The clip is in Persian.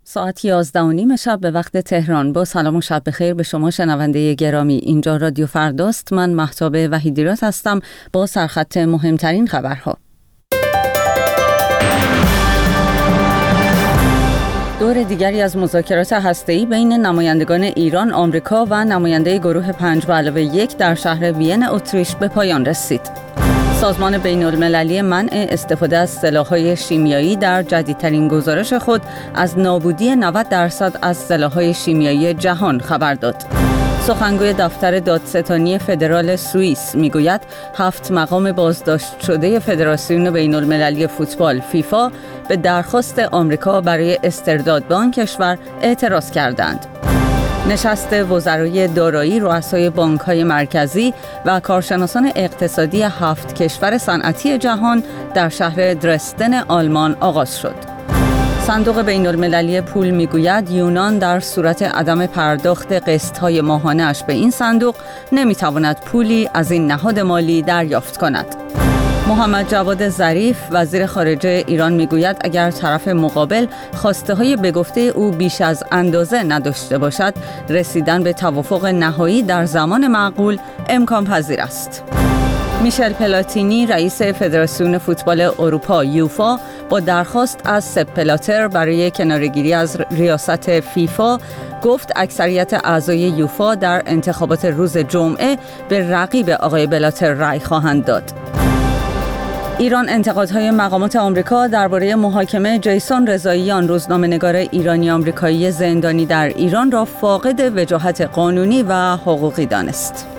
ساعت 11:30 شب به وقت تهران. با سلام و شب بخیر به شما شنونده گرامی. اینجا رادیو فرداست. من مهتاب وحیدی‌راد هستم با سرخط مهمترین خبرها. دور دیگری از مذاکرات هسته‌ای بین نمایندگان ایران، آمریکا و نماینده گروه 5+1 در شهر وین اتریش به پایان رسید. سازمان بین‌المللی منع استفاده از سلاح‌های شیمیایی در جدیدترین گزارش خود از نابودی 90% از سلاح‌های شیمیایی جهان خبر داد. سخنگوی دفتر دادستانی فدرال سوئیس میگوید 7 مقام بازداشت شده فدراسیون بین‌المللی فوتبال فیفا به درخواست آمریکا برای استرداد به آن کشور اعتراض کردند. نشست وزرای دارایی، رؤسای بانک‌های مرکزی و کارشناسان اقتصادی 7 کشور صنعتی جهان در شهر درستن آلمان آغاز شد. صندوق بین‌المللی پول میگوید یونان در صورت عدم پرداخت قسط‌های ماهانه‌اش به این صندوق نمی‌تواند پولی از این نهاد مالی دریافت کند. محمد جواد ظریف وزیر خارجه ایران میگوید اگر طرف مقابل خواسته‌های به گفته او بیش از اندازه نداشته باشد، رسیدن به توافق نهایی در زمان معقول امکان پذیر است. میشل پلاتینی رئیس فدراسیون فوتبال اروپا یوفا با درخواست از سپ بلاتر برای کناره‌گیری از ریاست فیفا گفت اکثریت اعضای یوفا در انتخابات روز جمعه به رقیب آقای بلاتر رأی خواهند داد. ایران انتقادهای مقامات آمریکا درباره محاکمه جیسون رضاییان، روزنامه‌نگار ایرانی آمریکایی زندانی در ایران را فاقد وجاهت قانونی و حقوقی دانست.